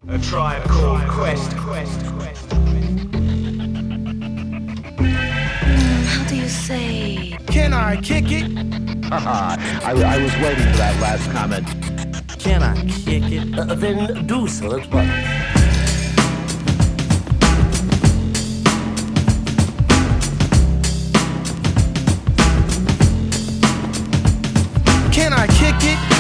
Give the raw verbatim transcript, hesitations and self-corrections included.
A Tribe Called Quest. Quest. Mm, how do you say? Can I kick it? I, I was waiting for that last comment. Can I kick it? Uh, then do so at once. Can I kick it?